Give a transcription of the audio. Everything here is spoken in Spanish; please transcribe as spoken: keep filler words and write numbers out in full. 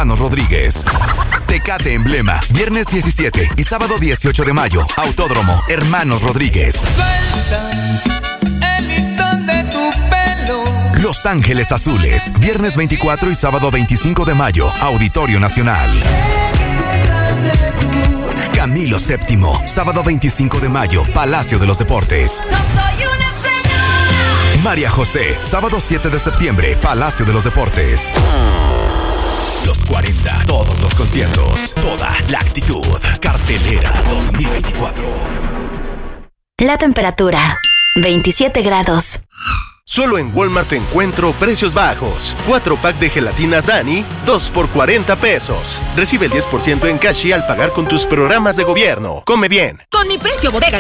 Hermanos Rodríguez. Tecate Emblema, viernes diecisiete y sábado dieciocho de mayo. Autódromo Hermanos Rodríguez. Suelta el listón de tu pelo. Los Ángeles Azules, viernes veinticuatro y sábado veinticinco de mayo. Auditorio Nacional. Camilo séptimo, sábado veinticinco de mayo. Palacio de los Deportes. No soy una señora. María José, sábado siete de septiembre. Palacio de los Deportes. Los cuarenta, todos los conciertos, toda la actitud. Cartelera dos mil veinticuatro. La temperatura, veintisiete grados. Solo en Walmart encuentro precios bajos. cuatro pack de gelatinas Dani, dos por cuarenta pesos. Recibe el diez por ciento en cash al pagar con tus programas de gobierno. Come bien. Con mi precio bodega